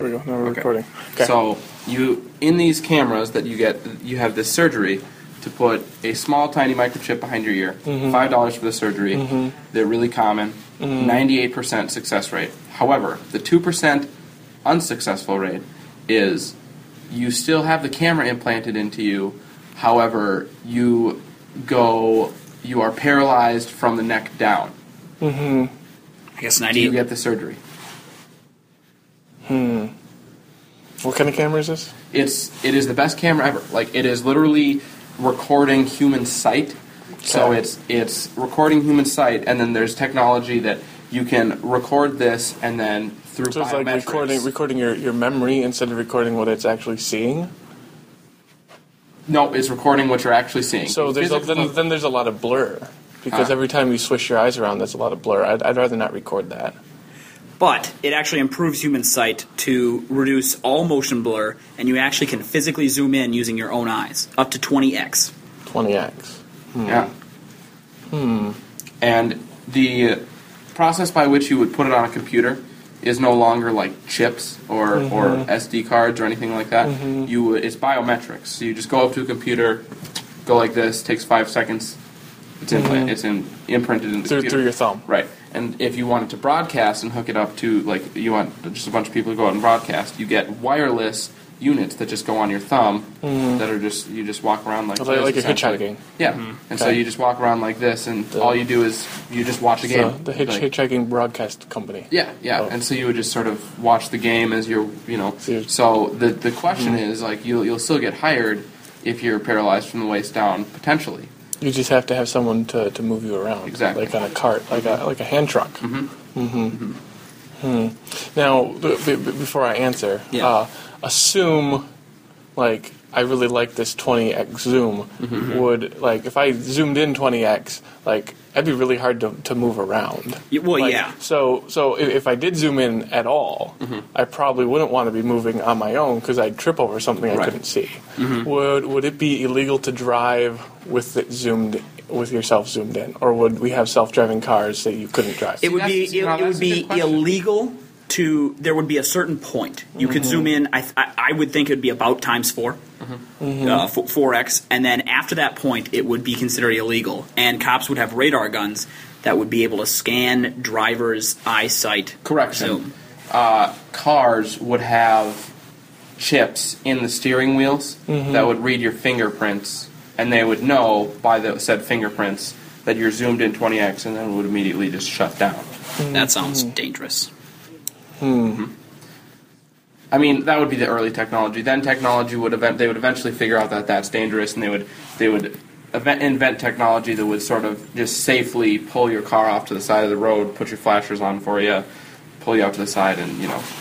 There we go. Now we're recording. Okay. So in these cameras that you get, you have this surgery to put a small, tiny microchip behind your ear. $5 for the surgery. They're really common. 98% success rate. However, the 2% unsuccessful rate is you still have the camera implanted into you. However, you are paralyzed from the neck down. I guess 98. You get the surgery. What kind of camera is this? It is the best camera ever. Like, it is literally recording human sight. So it's recording human sight, and then there's technology that you can record this, and then through So it's like recording your memory instead of recording what it's actually seeing? No, it's recording what you're actually seeing. So then there's a lot of blur. Because every time you swish your eyes around, there's a lot of blur. I'd rather not record that. But it actually improves human sight to reduce all motion blur, and you actually can physically zoom in using your own eyes, up to 20x. 20x. Yeah. And the process by which you would put it on a computer is no longer like chips or SD cards or anything like that. It's biometrics. So you just go up to a computer, go like this, takes 5 seconds. It's imprinted in the computer. Through your thumb. Right. And if you wanted to broadcast and hook it up to, like, you want just a bunch of people to go out and broadcast, you get wireless units that just go on your thumb that are you just walk around like this. Like a hitchhiking. Yeah. And so you just walk around like this, and all you do is you just watch a game. So the hitchhiking broadcast company. Yeah. Oh. And so you would just sort of watch the game as you're, So the question is, like, you'll still get hired if you're paralyzed from the waist down, potentially. You just have to have someone to move you around. Exactly. Like on a cart, like a hand truck. Now, before I answer, assume, like, I really like this 20x zoom. Would, like, if I zoomed in 20x, like, that'd be really hard to move around. So if I did zoom in at all, I probably wouldn't want to be moving on my own because I'd trip over something I couldn't see. Would it be illegal to drive with yourself zoomed in, or would we have self-driving cars that you couldn't drive? It would be illegal. There would be a certain point. You could zoom in. I would think it would be about times 4, 4x, and then after that point, it would be considered illegal. And cops would have radar guns that would be able to scan drivers' eyesight. Correction. Cars would have chips in the steering wheels that would read your fingerprints, and they would know by the said fingerprints that you're zoomed in 20x, and then it would immediately just shut down. That sounds dangerous. I mean, that would be the early technology. Then technology they would eventually figure out that that's dangerous, and they would invent technology that would sort of just safely pull your car off to the side of the road, put your flashers on for you, pull you out to the side, and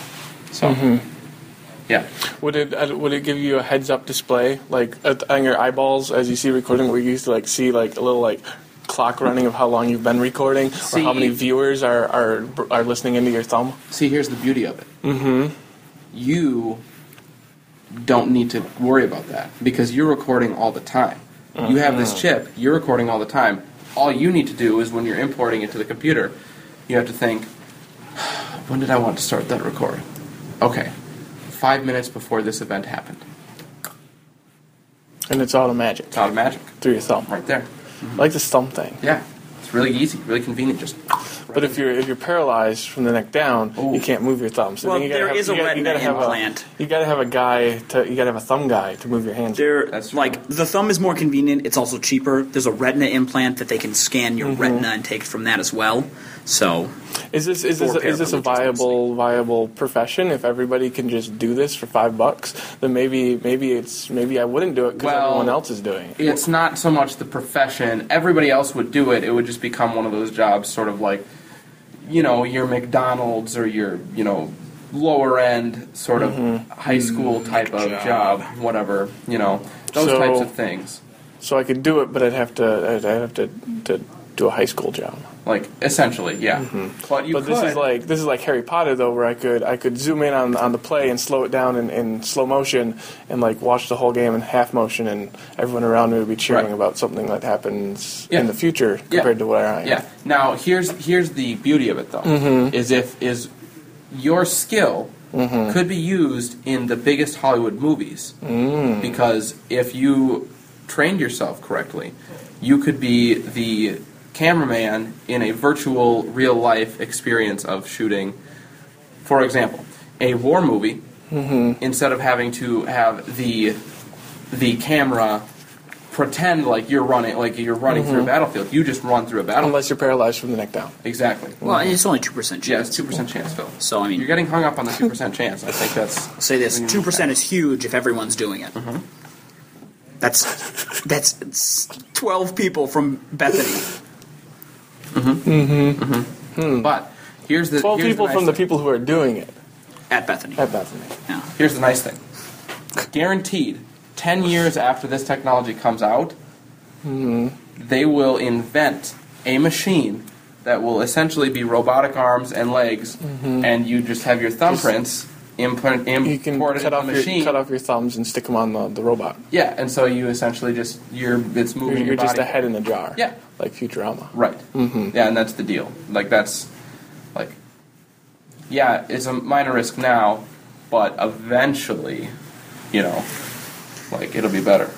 yeah. Would it give you a heads-up display, like on your eyeballs as you see recording, where you used to see a little clock running of how long you've been recording, or how many viewers are listening into your thumb? See, here's the beauty of it. You don't need to worry about that because you're recording all the time. You have this chip, you're recording all the time. All you need to do is when you're importing it to the computer, you have to think, when did I want to start that recording? Okay, 5 minutes before this event happened. And it's automatic. It's automatic. Through your thumb. Right there. Like this thumb thing. Yeah. It's really easy, really convenient. Just. But if you're paralyzed from the neck down, you can't move your thumb. So then there is a retina implant. You got to have a thumb guy to move your hands. The thumb is more convenient. It's also cheaper. There's a retina implant that they can scan your retina and take from that as well. So, is this a viable profession? If everybody can just do this for $5, then maybe I wouldn't do it because everyone else is doing it. It's not so much the profession. Everybody else would do it. It would just become one of those jobs, sort of like, your McDonald's or your, lower end sort of high school type of job, whatever, those types of things. So I could do it, but I'd have to do a high school job. Like, essentially, yeah. But this is like Harry Potter, though, where I could zoom in on the play and slow it down in slow motion and watch the whole game in half motion, and everyone around me would be cheering about something that happens in the future compared to where I am. Yeah. Now, here's the beauty of it, though, is your skill could be used in the biggest Hollywood movies. Because if you trained yourself correctly, you could be the cameraman in a virtual, real-life experience of shooting. For example, a war movie, instead of having to have the camera pretend like you're running through a battlefield, you just run through a battlefield. Unless you're paralyzed from the neck down. Exactly. Well, it's only 2% chance. Yeah, it's 2% chance, Phil. So, I mean, you're getting hung up on the 2% chance. I think that's... I'll say this, 2% is huge if everyone's doing it. That's 12 people from Bethany. But here's the 12 here's people the nice from the thing. people who are doing it At Bethany. at Bethany. Yeah. Here's the nice thing. Guaranteed, 10 years after this technology comes out, they will invent a machine that will essentially be robotic arms and legs, and you just have your thumbprints imported You can into cut the off machine. cut off your thumbs and stick them on the robot. Yeah, and so you essentially it's moving You're your body. just a head in a jar. Yeah. Like Futurama. Right. Yeah, and that's the deal. Yeah, it's a minor risk now, but eventually, it'll be better.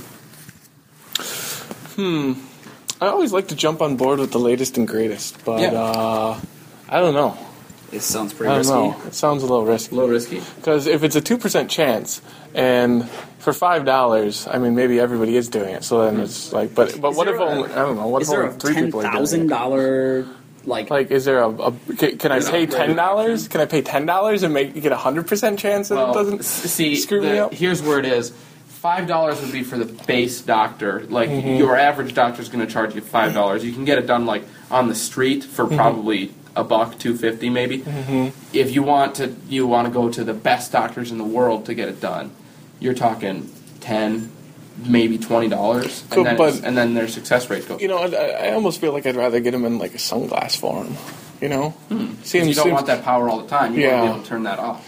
I always like to jump on board with the latest and greatest, but I don't know. It sounds I pretty don't risky. know. It sounds a little risky. A little risky. Because if it's a 2% chance, and for $5, I mean, maybe everybody is doing it. So then it's like, but what if only, I don't know, what Is if there only a 3 people are doing it? $10,000 Like, is there can I pay $10? Can I pay $10 and get 100% chance that it doesn't screw me up? Here's where it is. $5 would be for the base doctor. Your average doctor is going to charge you $5. You can get it done on the street for probably $1, $2.50 maybe. If you want to go to the best doctors in the world to get it done, you're talking $10, maybe $20, and then their success rate goes. I almost feel like I'd rather get him in a sunglass form. You don't want that power all the time. You want to be able to turn that off.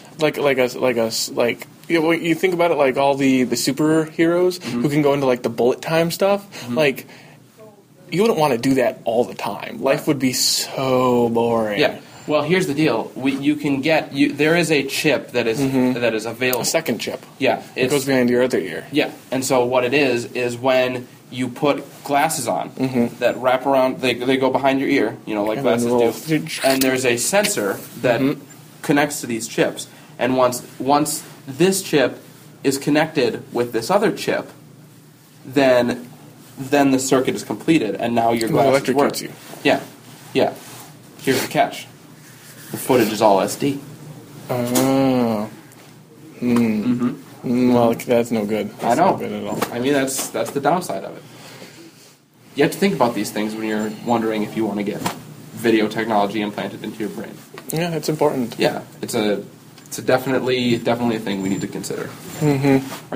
You think about it, like all the superheroes who can go into the bullet time stuff. You wouldn't want to do that all the time. Life would be so boring. Yeah. Well, here's the deal. There is a chip that is available. A second chip. Yeah. It goes behind your other ear. Yeah. And so what it is when you put glasses on that wrap around, they go behind your ear, like And glasses do. And there's a sensor that connects to these chips. And once this chip is connected with this other chip, then the circuit is completed, and now your glasses work. Electrocutes you. Yeah. Yeah. Here's the catch. The footage is all SD. Oh. Well, that's no good. That's I know. not good at all. I mean, that's the downside of it. You have to think about these things when you're wondering if you want to get video technology implanted into your brain. Yeah, it's important. Yeah, it's definitely a thing we need to consider.